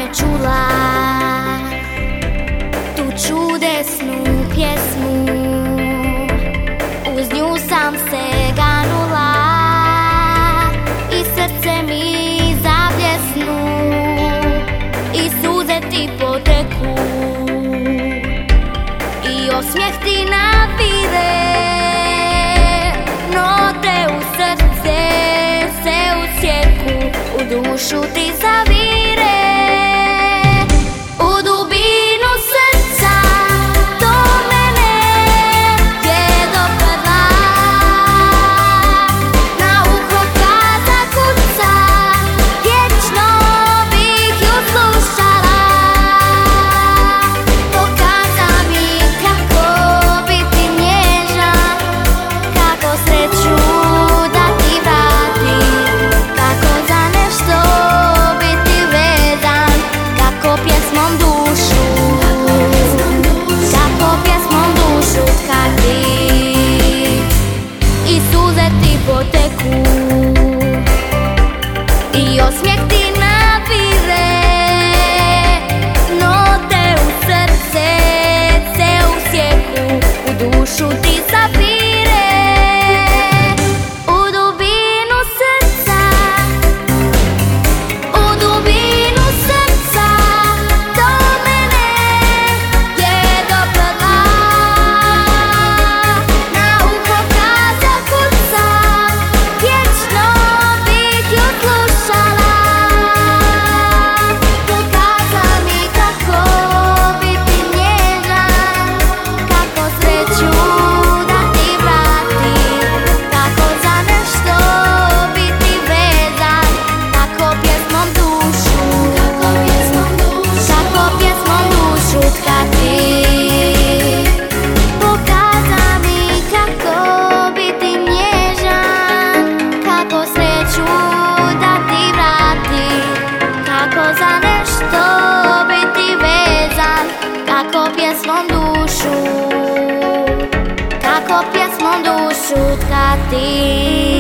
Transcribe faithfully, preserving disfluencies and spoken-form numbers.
čula tu čudesnu pjesmu, uz nju sam se ganula i srce mi zabljesnu i suze ti poteku i osmijeh ti navire, note u srce se usjeku, u dušu ti zavire. U dubinu srca do mene je doprla, na uho kada kuca, vječno bih ju slušala. Pokaza mi kako biti nježan, kako sreću da ti vratim, kako za nešto biti vezan, kako pjesmom dušu, kako pjesmom dušu tkati i suze ti poteku i osmijeh ti navire, note u srce se usjeku, u dušu ti zavire. U dubinu srca, u dubinu srca do mene je doprla, na uho kada kuca, vječno bih ju slušala. Pokaza mi kako biti nježan, kako sreću da ti vratim, kako za nešto biti vezan, kako pjesmom dušu, kako pjesmom dušu tkati. Pokaza mi kako biti nježan, kako sreću da ti vratim, kako za nešto biti vezan, kako pjesmom dušu, kako pjesmom dušu tkati.